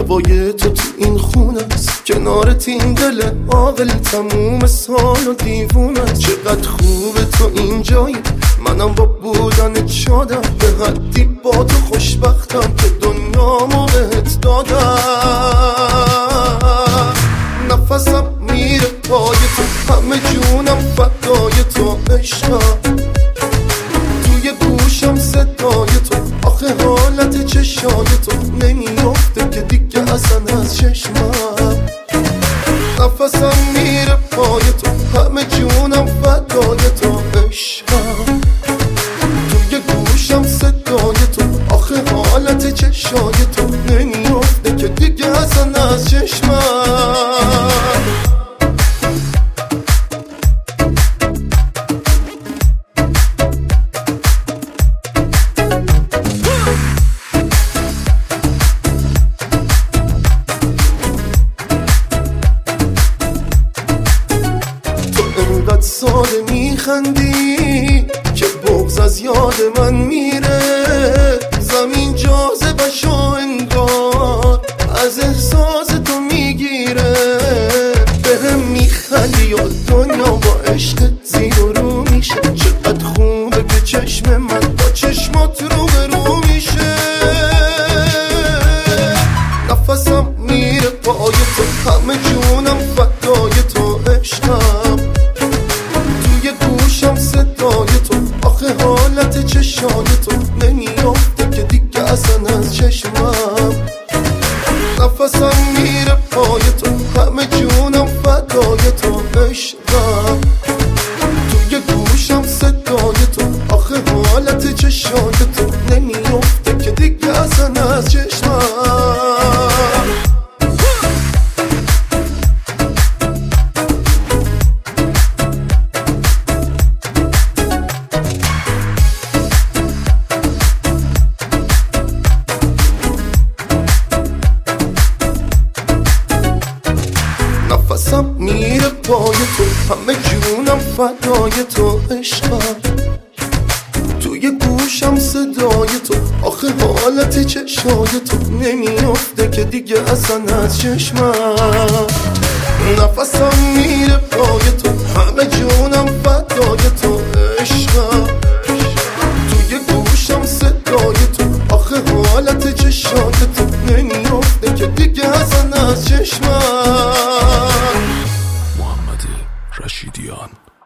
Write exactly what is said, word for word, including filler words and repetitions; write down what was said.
هوای تو تو این خونه است، کنارت این دل عاقل تموم سال و دیوونه است. چقدر خوبه تو اینجایی، منم با بودن شادم، به حدی با تو خوشبختم که دنیامو بهت دادم. نفسم میره پای تو، همه جونم فدای تو عشقم. توی گوشم صدای تو، آخه حالت چشای تو نمیافته که دیگه اصلا از چشمم. نفسم میره پای تو، همه جونم فدای تو عشقم. توی گوشم صدای تو، آخه حالت چشای تو نمیافته که دیگه اصلا از چشمم. انقدر ساده میخندی که بغض از یاد من میره. زمین جاذبه‌شو انگار از احساس تو میگیره. بهم میخندی و دنیا با عشقت زیر و رو میشه. چقدر خوبه که چشم من با چشمات رو به رو میشه. نفسم میره پای تو، همه جونم فدای تو عشقم. صدای تو، آخه حالت چشای تو نمیافته که دیگه اصلا از چشمم. نفسم میره پای تو، همه جونم فدای تو عشقم. توی گوشم صدای تو، آخه حالت چشای تو نمیافته که دیگه اصلا از چشمم. نفسم میره پای تو، همه جونم فدای تو عشقم. توی گوشم صدای تو، آخه حالت چشای تو نمیافته که دیگه اصلا از چشمم. نفسم میره پای تو، همه جونم فدای تو عشقم. توی گوشم صدای تو، آخه حالت چشای تو نمیافته که دیگه اصلا از چشمم. محمد رشیدیان.